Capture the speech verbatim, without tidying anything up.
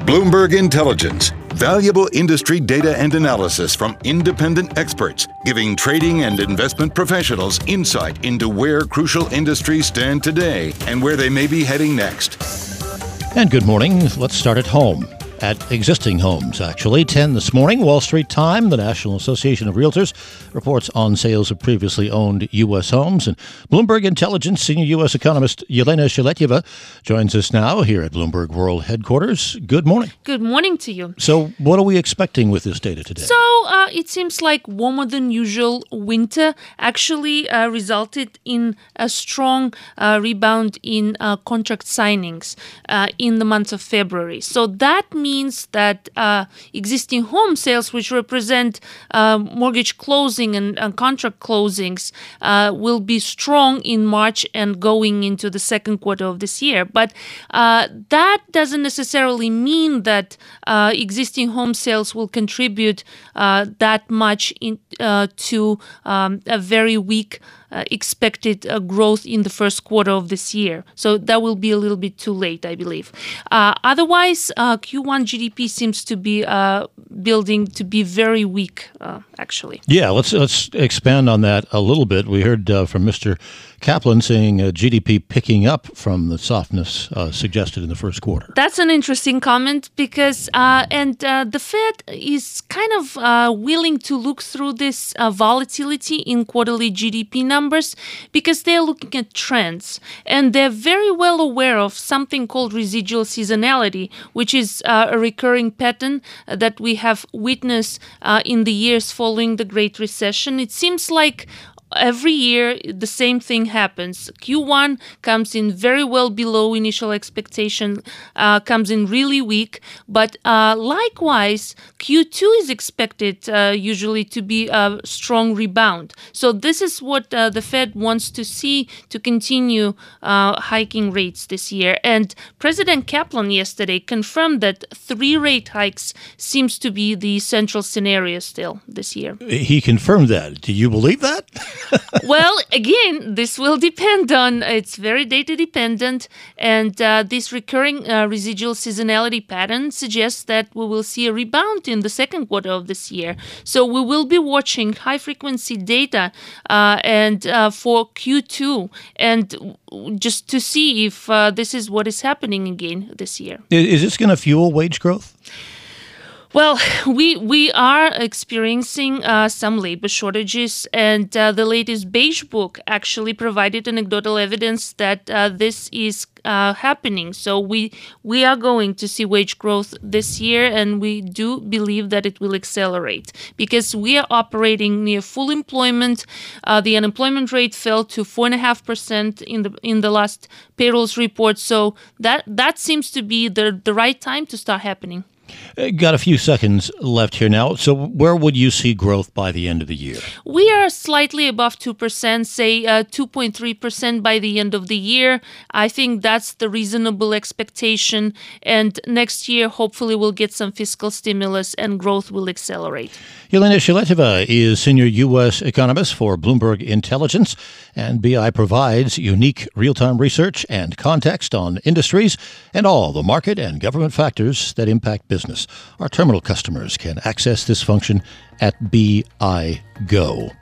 Bloomberg Intelligence. Valuable industry data and analysis from independent experts, giving trading and investment professionals insight into where crucial industries stand today and where they may be heading next. And good morning. Let's start at home. At existing homes, actually. ten this morning, Wall Street Time, the National Association of Realtors, reports on sales of previously owned U S homes. And Bloomberg Intelligence senior U S economist Yelena Shaletyeva joins us now here at Bloomberg World Headquarters. Good morning. Good morning to you. So what are we expecting with this data today? So uh, it seems like warmer than usual winter actually uh, resulted in a strong uh, rebound in uh, contract signings uh, in the month of February. So that means means that uh, existing home sales, which represent uh, mortgage closing and, and contract closings, uh, will be strong in March and going into the second quarter of this year. But uh, that doesn't necessarily mean that uh, existing home sales will contribute uh, that much in, uh, to um, a very weak Uh, expected uh, growth in the first quarter of this year. So that will be a little bit too late, I believe. Uh, otherwise, uh, Q one G D P seems to be uh, building to be very weak, uh, actually. Yeah, let's let's expand on that a little bit. We heard uh, from Mister Kaplan saying uh, G D P picking up from the softness uh, suggested in the first quarter. That's an interesting comment because, uh, and uh, the Fed is kind of uh, willing to look through this uh, volatility in quarterly G D P numbers because they're looking at trends and they're very well aware of something called residual seasonality, which is uh, a recurring pattern that we have witnessed uh, in the years following the Great Recession. It seems like every year, the same thing happens. Q one comes in very well below initial expectation, uh, comes in really weak. But uh, likewise, Q two is expected uh, usually to be a strong rebound. So this is what uh, the Fed wants to see to continue uh, hiking rates this year. And President Kaplan yesterday confirmed that three rate hikes seems to be the central scenario still this year. He confirmed that. Do you believe that? Well, again, this will depend on, it's very data dependent, and uh, this recurring uh, residual seasonality pattern suggests that we will see a rebound in the second quarter of this year. So we will be watching high frequency data uh, and uh, for Q two and just to see if uh, this is what is happening again this year. Is this going to fuel wage growth? Well, we we are experiencing uh, some labor shortages, and uh, the latest Beige Book actually provided anecdotal evidence that uh, this is uh, happening. So we we are going to see wage growth this year, and we do believe that it will accelerate because we are operating near full employment. Uh, the unemployment rate fell to four and a half percent in the in the last payrolls report. So that that seems to be the the right time to start happening. Got a few seconds left here now. So where would you see growth by the end of the year? We are slightly above two percent, say uh, two point three percent by the end of the year. I think that's the reasonable expectation. And next year, hopefully, we'll get some fiscal stimulus and growth will accelerate. Yelena Shaletyeva is senior U S economist for Bloomberg Intelligence, and B I provides unique real-time research and context on industries and all the market and government factors that impact business. Our terminal customers can access this function at B I Go.